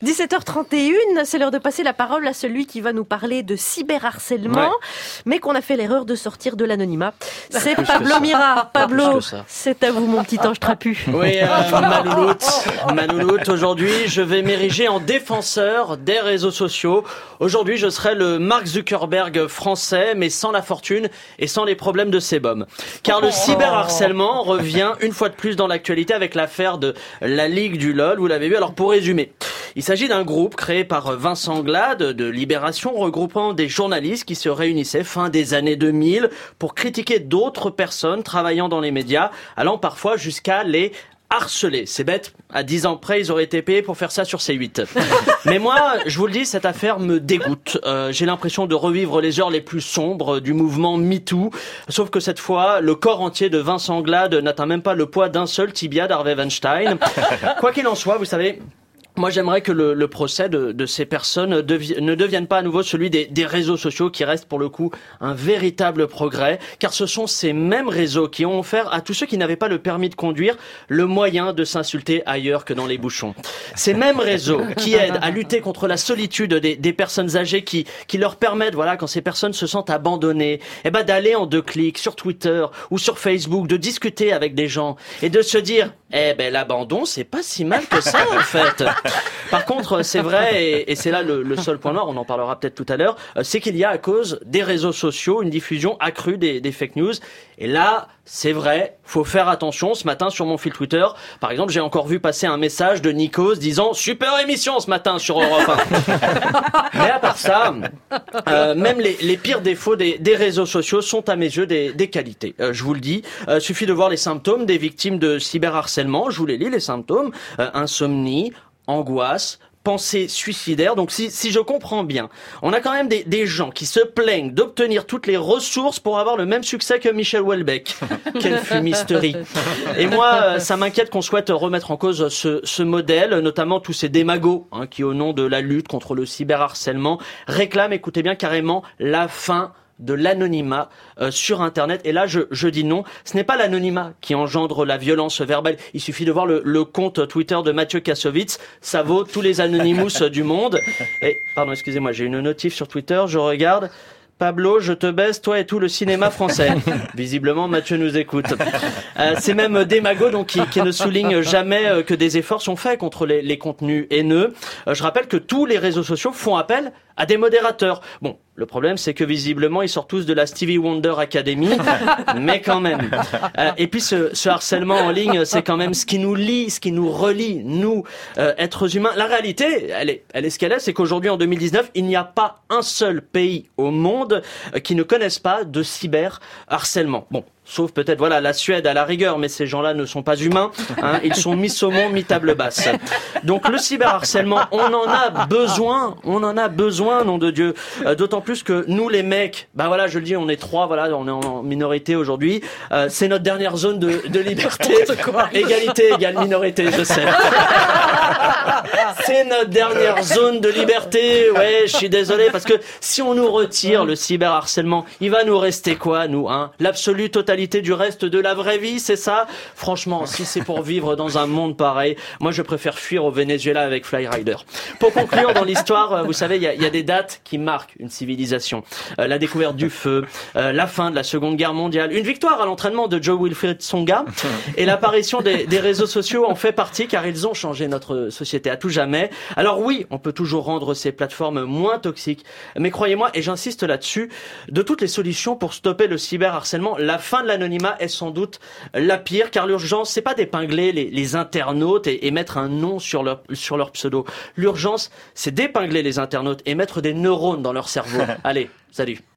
17h31, c'est l'heure de passer la parole à celui qui va nous parler de cyberharcèlement, mais qu'on a fait l'erreur de sortir de l'anonymat. C'est Pablo Mira. Pablo, c'est à vous mon petit ange trapu. Oui, Malouloute, aujourd'hui je vais m'ériger en défenseur des réseaux sociaux. Aujourd'hui je serai le Mark Zuckerberg français, mais sans la fortune et sans les problèmes de sébum. Car le cyberharcèlement revient une fois de plus dans l'actualité avec l'affaire de la Ligue du LOL, vous l'avez vu. Alors pour résumer, il s'agit d'un groupe créé par Vincent Glade de Libération, regroupant des journalistes qui se réunissaient fin des années 2000 pour critiquer d'autres personnes travaillant dans les médias, allant parfois jusqu'à les harcelés. C'est bête, à 10 ans près, ils auraient été payés pour faire ça sur C8. Mais moi, je vous le dis, cette affaire me dégoûte. J'ai l'impression de revivre les heures les plus sombres du mouvement MeToo. Sauf que cette fois, le corps entier de Vincent Glade n'atteint même pas le poids d'un seul tibia d'Harvey Weinstein. Quoi qu'il en soit, vous savez, moi, j'aimerais que le procès de ces personnes ne devienne pas à nouveau celui des réseaux sociaux, qui reste pour le coup un véritable progrès, car ce sont ces mêmes réseaux qui ont offert à tous ceux qui n'avaient pas le permis de conduire le moyen de s'insulter ailleurs que dans les bouchons. Ces mêmes réseaux qui aident à lutter contre la solitude des personnes âgées, qui leur permettent, voilà, quand ces personnes se sentent abandonnées, d'aller en 2 clics sur Twitter ou sur Facebook, de discuter avec des gens et de se dire, l'abandon, c'est pas si mal que ça, en fait. Par contre, c'est vrai, et c'est là le seul point noir, on en parlera peut-être tout à l'heure, c'est qu'il y a à cause des réseaux sociaux une diffusion accrue des fake news. Et là, c'est vrai, faut faire attention. Ce matin, sur mon fil Twitter, par exemple, j'ai encore vu passer un message de Nikos disant « Super émission ce matin sur Europe 1 ». Mais à part ça, même les pires défauts des réseaux sociaux sont à mes yeux des qualités. Je vous le dis, suffit de voir les symptômes des victimes de cyberharcèlement. Je vous les lis, les symptômes. Insomnie, angoisse, pensée suicidaire. Donc si je comprends bien, on a quand même des gens qui se plaignent d'obtenir toutes les ressources pour avoir le même succès que Michel Houellebecq. Quelle fumisterie. Et moi, ça m'inquiète qu'on souhaite remettre en cause ce modèle, notamment tous ces démagos qui, au nom de la lutte contre le cyberharcèlement, réclament, écoutez bien, carrément la fin de l'anonymat sur Internet. Et là, je dis non. Ce n'est pas l'anonymat qui engendre la violence verbale. Il suffit de voir le compte Twitter de Mathieu Kassovitz. Ça vaut tous les Anonymous du monde. Et, pardon, excusez-moi, j'ai une notif sur Twitter. Je regarde. Pablo, je te baisse, toi et tout le cinéma français. Visiblement, Mathieu nous écoute. C'est même démago donc qui ne souligne jamais que des efforts sont faits contre les contenus haineux. Je rappelle que tous les réseaux sociaux font appel à des modérateurs. Bon, le problème, c'est que visiblement, ils sortent tous de la Stevie Wonder Academy, mais quand même. Et puis, ce harcèlement en ligne, c'est quand même ce qui nous lie, ce qui nous relie, nous, êtres humains. La réalité, elle est ce qu'elle est, c'est qu'aujourd'hui, en 2019, il n'y a pas un seul pays au monde qui ne connaisse pas de cyberharcèlement. Bon. Sauf peut-être, voilà, la Suède à la rigueur, mais ces gens-là ne sont pas humains, ils sont mi-saumon, mi-table basse. Donc le cyberharcèlement, on en a besoin, nom de Dieu. D'autant plus que nous les mecs, voilà, je le dis, on est 3, voilà, on est en minorité aujourd'hui, c'est notre dernière zone de liberté. Égalité égale minorité, je sais. C'est notre dernière zone de liberté, ouais, je suis désolé, parce que si on nous retire le cyberharcèlement, il va nous rester quoi, nous, l'absolue totalité du reste de la vraie vie, c'est ça? Franchement, si c'est pour vivre dans un monde pareil, moi je préfère fuir au Venezuela avec Flyrider. Pour conclure, dans l'histoire, vous savez, il y a des dates qui marquent une civilisation. La découverte du feu, la fin de la Seconde Guerre mondiale, une victoire à l'entraînement de Joe Wilfried Tsonga, et l'apparition des réseaux sociaux en fait partie, car ils ont changé notre société à tout jamais. Alors oui, on peut toujours rendre ces plateformes moins toxiques, mais croyez-moi, et j'insiste là-dessus, de toutes les solutions pour stopper le cyberharcèlement, la fin de l'anonymat est sans doute la pire, car l'urgence, c'est pas d'épingler les internautes et mettre un nom sur leur pseudo. L'urgence, c'est d'épingler les internautes et mettre des neurones dans leur cerveau. Allez, salut.